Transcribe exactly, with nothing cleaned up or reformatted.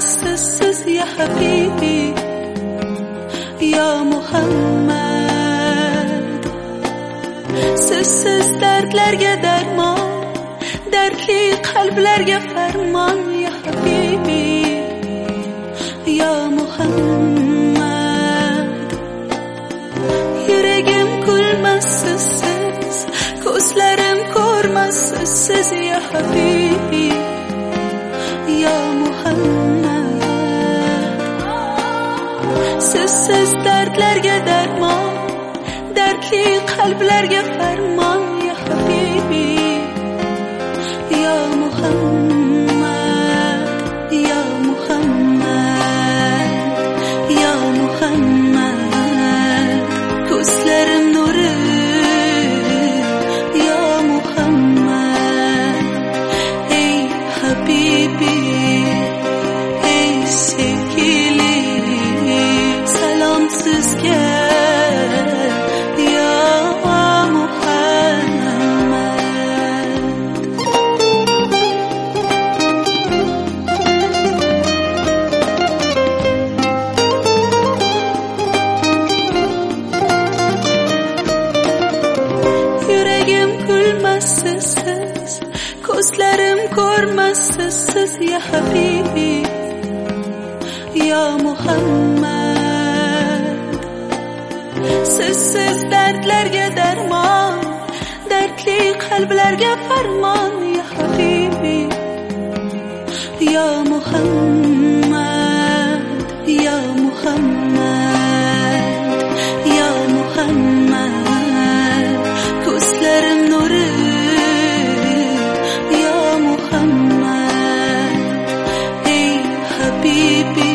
sizsiz ya habibi, ya Muhammad. Sizsiz dardlarga darmon, dardli qalblarga farmon ya habibi, ya Muhammad. Yuragim kulmas sizsiz, ko'zlarim ko'rmas sizsiz ya habibi, ya Muhammad. Sizsiz dardlarga darmon, dardli qalblarga farmon ya habibi, ya Muhammad, ya Muhammad, ya Muhammad. Ko'zlarim nuri ya Muhammad. Ey habibi, ey sevgili, salom sizga ya Muhammad. Yuragim kulmas sizsiz, ko'zlarim ko'rmas sizsiz ya habibi, ya Muhammad. Sizsiz dardlarga darmon, dardli qalblarga farmon ya habibi, ya Muhammad, ya Muhammad, ya Muhammad. Ko'zlarim nuri ya Muhammad. Ey habibi,